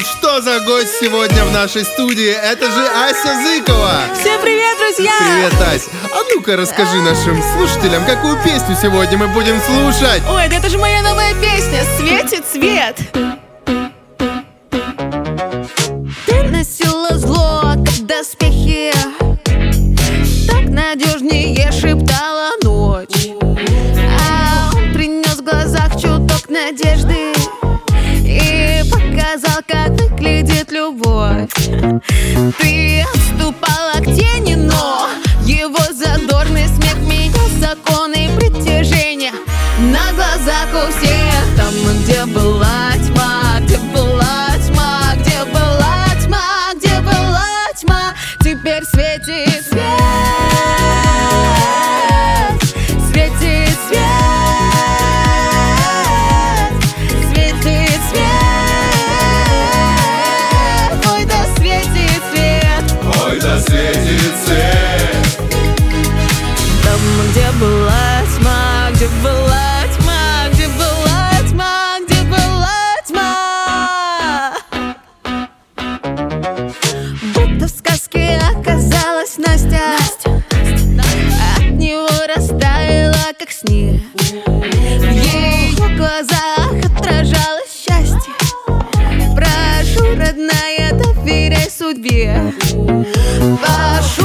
что за гость сегодня в нашей студии? Это же Ася Зыкова. Всем привет, друзья! Привет, Ась. А ну-ка расскажи нашим слушателям, какую песню сегодня мы будем слушать. Ой, да это же моя новая песня «Светит свет». Ты носила зло, как доспехи, так надежнее шептала ночь. А он принес в глазах чуток надежды и показал, как выглядит любовь. Ты отступала к тени, но его задорный смех менял законы притяжения на глазах у всех. Там, где была тьма, где была тьма, где была тьма, где была тьма, теперь светит свет, светит свет, светит свет. Ой, да светит свет, Ой, да светит свет. там, где была тьма, где была тьма, где была тьма, где была тьма. Будто в сказке оказалась Настя, от него растаяла, как снег. В ее глазах отражалось счастье. Прошу, родная, доверяй судьбе. Прошу,